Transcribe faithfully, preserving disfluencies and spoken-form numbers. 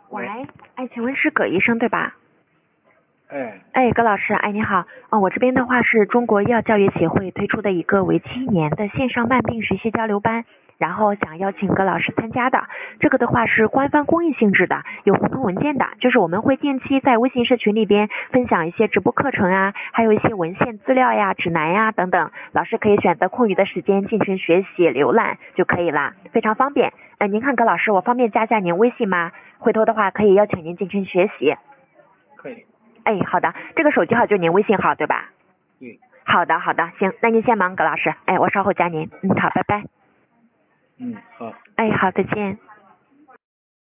喂，哎，请问是葛医生对吧？ 哎， 哎，葛老师，哎，你好，啊，我这边的话是中国医药教育协会推出的一个为期一年的线上慢病学习交流班，然后想邀请葛老师参加的。这个的话是官方公益性质的，有红头文件的，就是我们会定期在微信社群里边分享一些直播课程啊，还有一些文献资料呀、指南呀等等，老师可以选择空余的时间进行学习浏览就可以啦，非常方便。呃，您看葛老师，我方便加下您微信吗？回头的话可以邀请您进行学习。 可以。 哎，好的，这个手机号就您微信号对吧？ 对。 好的，好的，行，那您先忙，葛老师。哎，我稍后加您。嗯，好，拜拜。 嗯，好。 哎，好，再见。